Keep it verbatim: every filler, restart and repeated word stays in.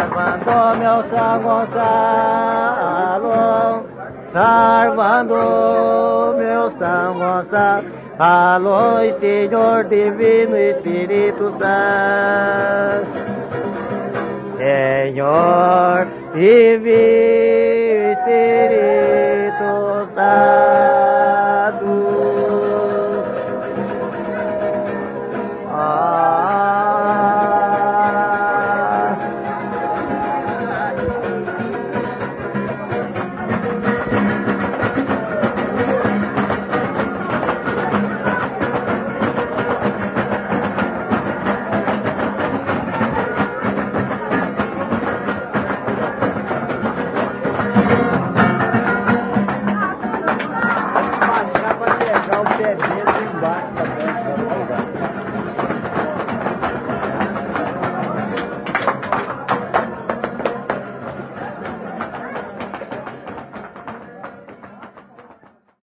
salvando meu São Gonçalo, salvando meu São Gonçalo. Alô, Senhor Divino Espírito Santo, Senhor Divino Espírito Santo.